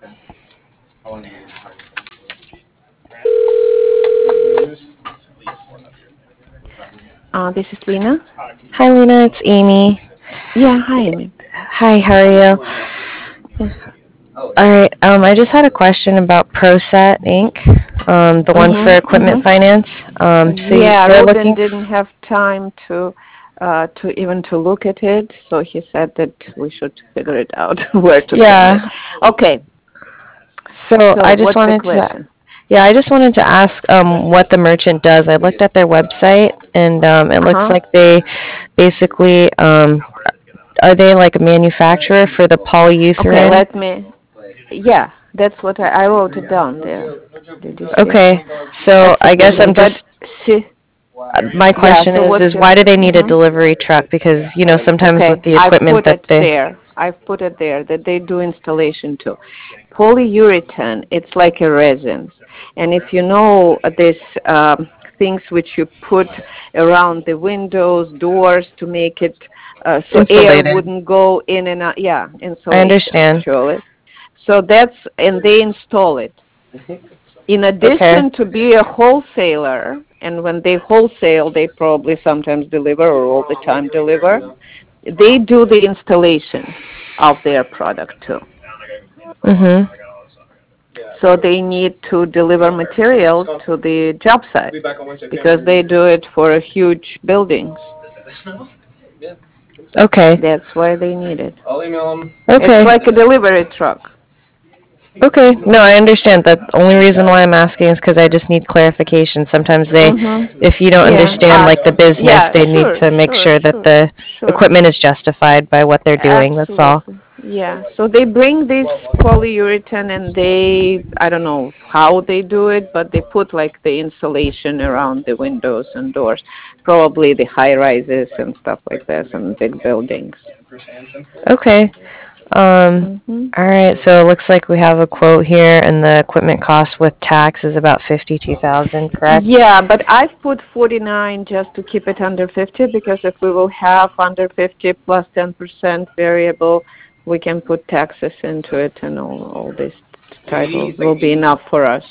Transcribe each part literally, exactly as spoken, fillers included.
Uh, this is Lena. Hi, Lena. It's Amy. Yeah, hi, Amy. Hi, how are you? Yeah. All right. Um, I just had a question about ProSet Incorporated. Um, the one for Mhm. equipment Mhm. finance. Um, so you- Yeah, they're Ruben looking. didn't have time to uh to even to look at it, so he said that we should figure it out where to send it. Yeah. Okay. So So I just what's the wanted to. question? Yeah, I just wanted to ask um, what the merchant does. I looked at their website, and um, it looks Uh-huh. like they basically um, are they like a manufacturer for the Okay, polyurethane? let me. Yeah, that's what I, I wrote it down there. Did you see? Okay. So I guess Absolutely. I'm But just see, Uh, my yeah, question so is, what is you why do they need a mhm. delivery truck? Because, you know, sometimes with Okay, the I've equipment put that it they, there. I've put it there that they do installation too. Polyurethane, it's like a resin. And if you know uh, these um, things which you put around the windows, doors to make it uh, so air insulated. wouldn't go in and out, yeah, I insulation understand. actually. So that's, and they install it. In Okay. addition to be a wholesaler, and when they wholesale, they probably sometimes deliver or all the time deliver, they do the installation of their product too. Mhm. So they need to deliver materials to the job site because they do it for huge buildings. Okay. That's why they need it. It's Okay. like a delivery truck. Okay. No, I understand. The only reason why I'm asking is because I just need clarification. Sometimes they, Mhm. if you don't Yeah. understand Uh, like the business, yeah. they need Sure. to make Sure. sure that Sure. the Sure. equipment is justified by what they're doing. That's all. Absolutely. Yeah. So they bring this polyurethane and they, I don't know how they do it, but they put like the insulation around the windows and doors, probably the high rises and stuff like this and big buildings. Okay. Um, Hmm. all right, so it looks like we have a quote here, and the equipment cost with tax is about fifty-two thousand, correct? Yeah, but I've put forty-nine just to keep it under fifty because if we will have under fifty plus ten percent variable, we can put taxes into it and all, all these titles will be enough for us.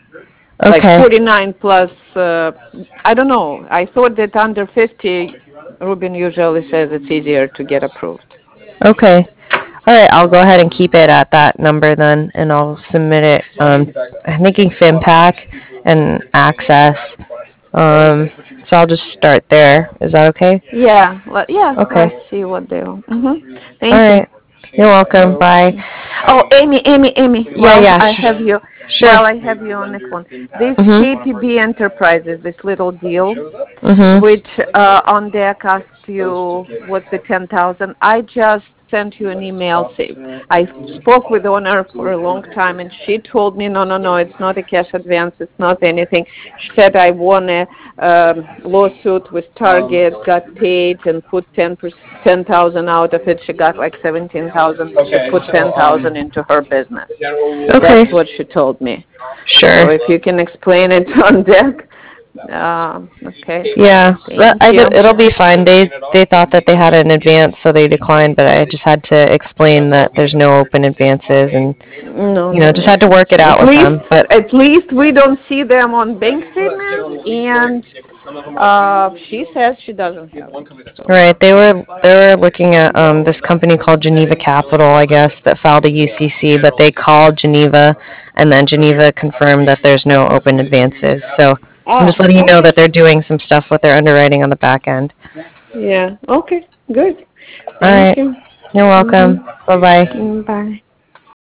Like Okay. forty-nine plus, uh, I don't know. I thought that under fifty, Ruben usually says it's easier to get approved. Okay. All right, I'll go ahead and keep it at that number then, and I'll submit it. Um, I'm thinking FinPack and Access. Um, so I'll just start there. Is that okay? Yeah, let, yeah, Okay. let's see what they'll. Hmm. All Thank you. right. You're welcome. Bye. Oh, Amy, Amy, Amy, Yeah, while yeah, I sh- have you, sure. while I have you on the phone, this Mhm. K P B Enterprises, this little deal, Mhm. which uh, on deck asked you what's the ten thousand. I just sent you an email. Say, I spoke with the owner for a long time, and she told me, no, no, no, it's not a cash advance, it's not anything. She said I won a um, lawsuit with Target, got paid, and put ten percent. ten thousand out of it. She got like seventeen thousand. She put ten thousand into her business. That's Okay. what she told me. So Sure. if you can explain it on deck, um, okay. Yeah, but Thank I, you. it'll be fine. They they thought that they had an advance, so they declined. But I just had to explain that there's no open advances, and No, you know, no, just no. had to work it At out with least, them. But at least we don't see them on bank statements, and uh, she says she doesn't have it. So. right, they were they were looking at um this company called Geneva Capital, I guess, that filed a U C C, but they called Geneva, and then Geneva confirmed that there's no open advances. So I'm Ah, just letting you know okay. that they're doing some stuff with their underwriting on the back end. Yeah. Okay. Good. All Thank right, you. you're welcome. Mhm. Bye bye. Mm, bye.